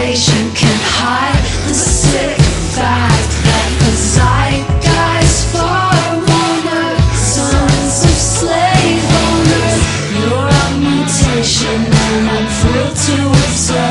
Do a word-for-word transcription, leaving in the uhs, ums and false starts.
mutation can hide the sick fact that the zeitgeist forerunner, sons of slave owners. You're a mutation and I'm thrilled to observe.